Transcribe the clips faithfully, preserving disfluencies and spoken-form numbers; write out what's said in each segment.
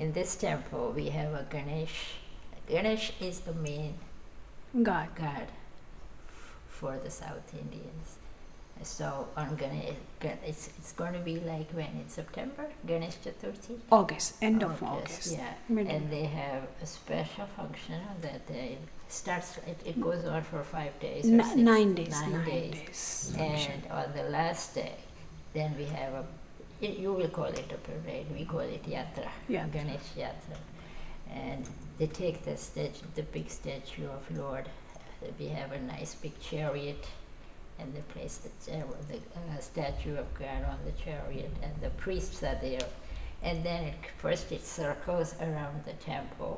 in this temple we have a Ganesh. Ganesh is the main God. god for the South Indians. So on Ganesh, it's, it's going to be like when in September, Ganesh Chaturthi? August, end of August. Yeah. Middle. And they have a special function on that day. It starts, it, it goes on for five days. Or N- six, nine days. Nine, Nine days. days. And on the last day, then we have a, y- you will call it a parade, we call it Yatra, Yatra. Ganesh Yatra. And they take the statue, the big statue of Lord. We have a nice big chariot, and they place the, char- the uh, statue of God on the chariot, and the priests are there. And then it, first it circles around the temple,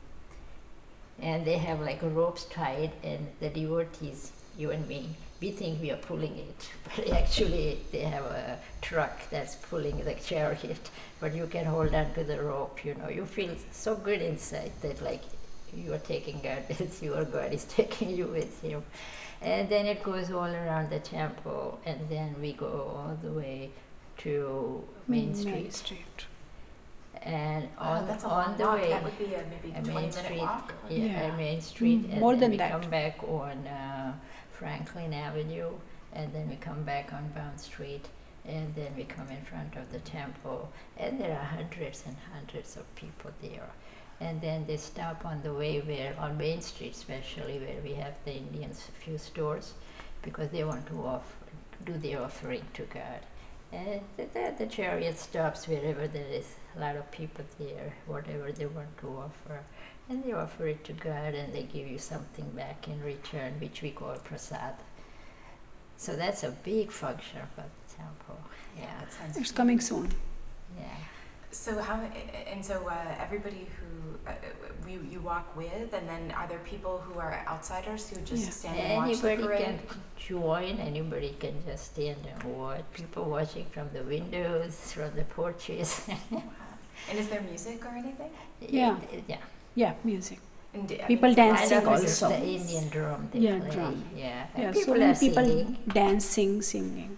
and they have like ropes tied, and the devotees, you and me, we think we are pulling it, but actually they have a truck that's pulling the chariot, but you can hold on to the rope, you know. You feel so good inside that like you are taking God with you, or God is taking you with him. And then it goes all around the temple, and then we go all the way to Main Street. Main Street. And Wow, on, that's a on long the walk. way, That would be a maybe a twenty Main minute Street, walk. yeah, Yeah. a Main Street, Mm, and more then than we that. come back on uh, Franklin Avenue, and then we come back on Bond Street, and then we come in front of the temple, and there are hundreds and hundreds of people there. And then they stop on the way where, on Main Street especially, where we have the Indians' few stores, because they want to offer, do the offering to God. And the, the, the chariot stops wherever there is a lot of people there, whatever they want to offer. And they offer it to God, and they give you something back in return, which we call prasad. So that's a big function for the temple. Yeah, That sounds It's coming soon. yeah. So how and so uh, everybody who uh, you you walk with, and then are there people who are outsiders who just Yeah. stand and watch the Anybody parade? can join, anybody can just stand and watch. People watching from the windows, from the porches. Wow. And is there music or anything? Yeah. Yeah. Yeah, music. And do- I People mean, is it dancing Kind live of it's also. the Indian drum they Yeah, play. drum. Yeah. Yeah, And so people many are people singing. dancing, singing.